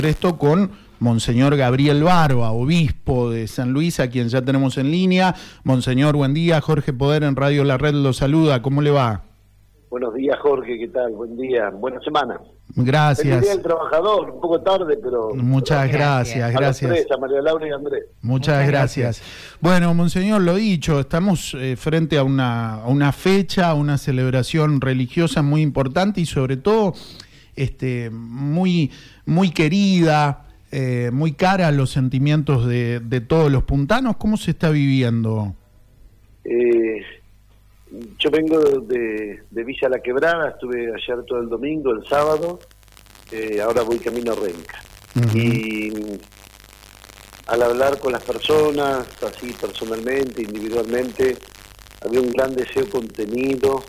esto con Monseñor Gabriel Barba, obispo de San Luis, a quien ya tenemos en línea. Monseñor, buen día. Jorge Poder en Radio La Red lo saluda. ¿Cómo le va? Buenos días, Jorge. ¿Qué tal? Buen día. Buena semana. Gracias. Feliz Día del Trabajador. Un poco tarde, pero... Muchas gracias. A María Laura y Andrés. Muchas gracias. Bueno, Monseñor, lo dicho, estamos frente a una fecha, una celebración religiosa muy importante y sobre todo muy querida, muy cara a los sentimientos de todos los puntanos. ¿Cómo se está viviendo? Yo vengo de Villa La Quebrada, estuve ayer todo el domingo, el sábado, ahora voy camino a Renca. Y al hablar con las personas, así personalmente, individualmente, había un gran deseo contenido,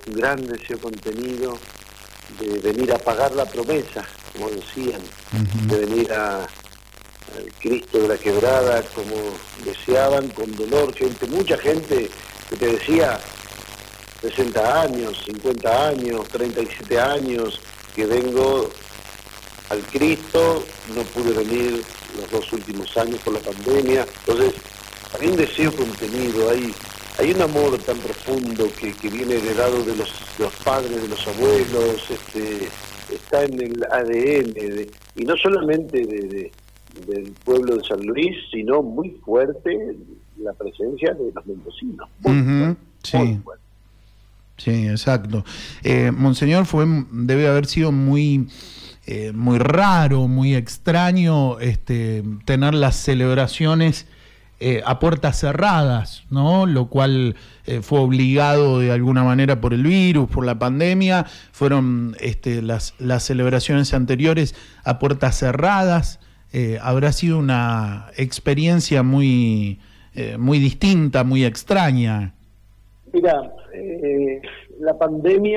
de venir a pagar la promesa, como decían, de venir al Cristo de la Quebrada, como deseaban, con dolor, mucha gente que te decía 60 años, 50 años, 37 años, que vengo al Cristo, no pude venir los 2 últimos años por la pandemia, entonces hay un deseo contenido, hay un amor tan profundo que viene heredado de los padres, de los abuelos, está en el ADN, y no solamente del pueblo de San Luis, sino muy fuerte la presencia de los mendocinos. Sí. Fuerte. Sí, exacto. Monseñor, debe haber sido muy raro, muy extraño tener las celebraciones a puertas cerradas, ¿no? Lo cual fue obligado de alguna manera por el virus, por la pandemia. Fueron las celebraciones anteriores a puertas cerradas. Habrá sido una experiencia muy distinta, muy extraña. Mira, la pandemia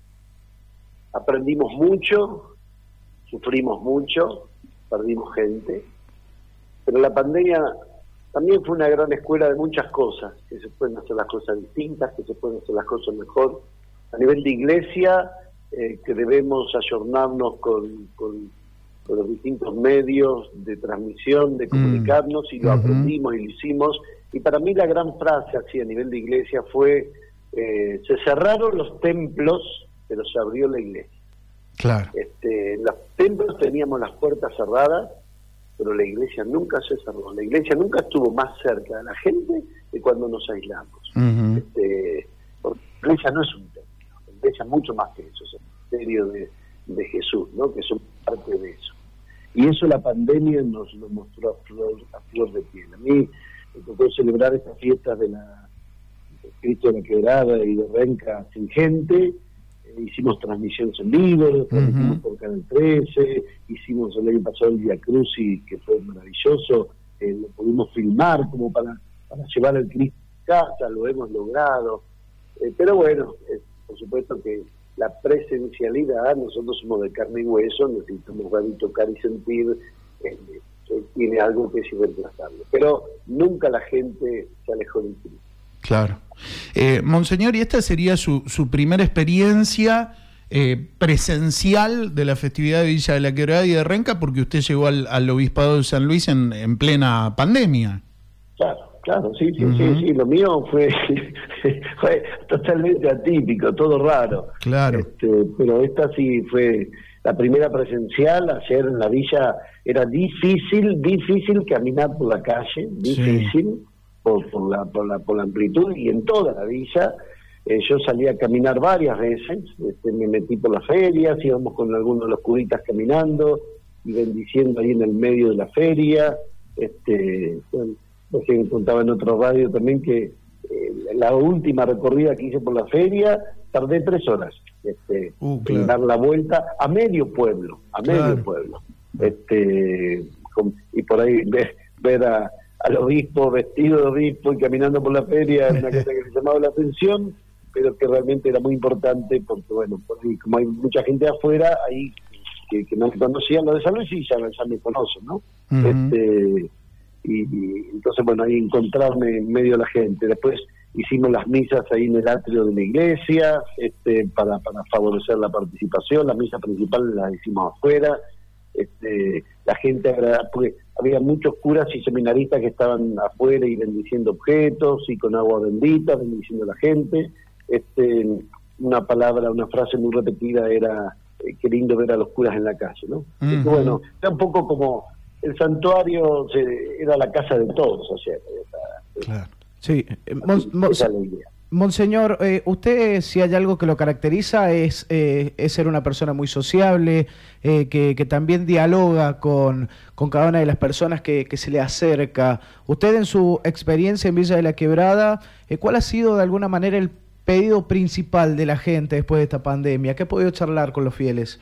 aprendimos mucho, sufrimos mucho, perdimos gente, pero la pandemia también fue una gran escuela de muchas cosas, que se pueden hacer las cosas distintas, que se pueden hacer las cosas mejor. A nivel de iglesia, que debemos ayornarnos con los distintos medios de transmisión, de comunicarnos, y lo aprendimos y lo hicimos. Y para mí la gran frase así a nivel de iglesia fue, se cerraron los templos, pero se abrió la iglesia. Claro. Los templos teníamos las puertas cerradas, pero la iglesia nunca se cerró. La iglesia nunca estuvo más cerca de la gente que cuando nos aislamos. Porque la iglesia no es un templo, la iglesia es mucho más que eso, es el misterio de Jesús, ¿no? Que somos parte de eso. Y eso la pandemia nos lo mostró a flor de piel. A mí me tocó celebrar estas fiestas de Cristo de la Quebrada y de Renca sin gente. Hicimos transmisiones en vivo, transmitimos por Canal 13, hicimos el año pasado el Via Crucis, que fue maravilloso, lo pudimos filmar como para llevar al Cristo a casa, lo hemos logrado, pero bueno, por supuesto que la presencialidad, nosotros somos de carne y hueso, necesitamos ver y tocar y sentir, tiene algo que es irreemplazable, pero nunca la gente se alejó del Cristo. Claro. Monseñor, ¿y esta sería su primera experiencia presencial de la festividad de Villa de la Quebrada y de Renca? Porque usted llegó al Obispado de San Luis en plena pandemia. Claro, sí, lo mío fue totalmente atípico, todo raro. Claro. Pero esta sí fue la primera presencial. Ayer en la villa era difícil caminar por la calle, difícil. Sí. Por la amplitud, y en toda la villa. Yo salí a caminar varias veces, me metí por las ferias, íbamos con algunos de los curitas caminando y bendiciendo ahí en el medio de la feria. Bueno, que contaba en otro radio también que la última recorrida que hice por la feria tardé 3 horas en dar la vuelta a medio pueblo, y por ahí ver al obispo vestido de obispo y caminando por la feria, es una cosa que me llamaba la atención, pero que realmente era muy importante, porque bueno, por ahí, como hay mucha gente afuera ahí que no me conocían lo de San Luis, y ya me conocen, ¿no? Y entonces bueno, ahí encontrarme en medio de la gente. Después hicimos las misas ahí en el atrio de la iglesia, para favorecer la participación. La misa principal la hicimos afuera, la gente, porque había muchos curas y seminaristas que estaban afuera y bendiciendo objetos y con agua bendita, bendiciendo a la gente. Una frase muy repetida era qué lindo ver a los curas en la calle, ¿no? Bueno, era un poco como el santuario era la casa de todos, o sea, claro. Sí, esa es la idea. Monseñor, usted, si hay algo que lo caracteriza, es ser una persona muy sociable, que también dialoga con cada una de las personas que se le acerca. Usted, en su experiencia en Villa de la Quebrada, ¿cuál ha sido de alguna manera el pedido principal de la gente después de esta pandemia? ¿Qué ha podido charlar con los fieles?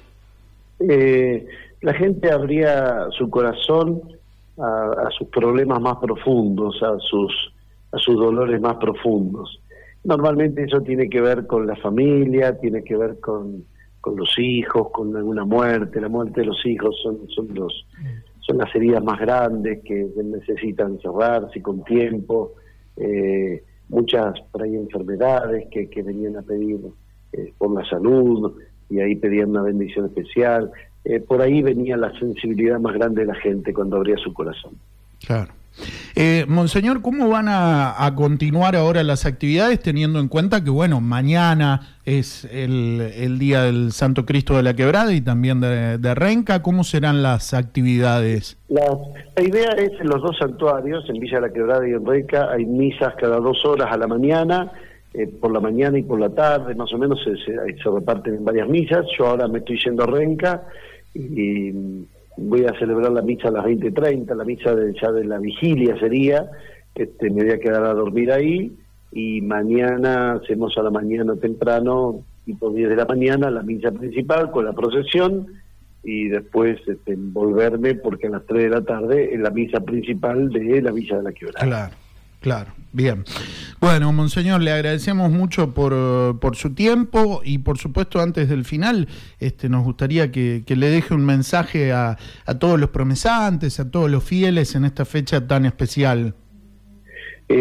La gente abría su corazón a sus problemas más profundos, a sus dolores más profundos. Normalmente eso tiene que ver con la familia, tiene que ver con los hijos, con alguna muerte. La muerte de los hijos son las heridas más grandes que necesitan cerrarse con tiempo. Muchas por ahí enfermedades que venían a pedir por la salud, y ahí pedían una bendición especial. Por ahí venía la sensibilidad más grande de la gente cuando abría su corazón. Claro. Monseñor, ¿cómo van a continuar ahora las actividades, teniendo en cuenta que, bueno, mañana es el Día del Santo Cristo de la Quebrada y también de Renca? ¿Cómo serán las actividades? La idea es en los dos santuarios, en Villa de la Quebrada y en Renca, hay misas cada 2 horas a la mañana, por la mañana y por la tarde, más o menos se reparten en varias misas. Yo ahora me estoy yendo a Renca y voy a celebrar la misa a las 20:30, la misa ya de la vigilia sería. Me voy a quedar a dormir ahí, y mañana hacemos a la mañana temprano, tipo 10 de la mañana, la misa principal con la procesión, y después volverme, porque a las 3 de la tarde es la misa principal de la Villa de la Quebrada. Claro, bien. Bueno, Monseñor, le agradecemos mucho por su tiempo, y por supuesto, antes del final, nos gustaría que le deje un mensaje a todos los promesantes, a todos los fieles en esta fecha tan especial.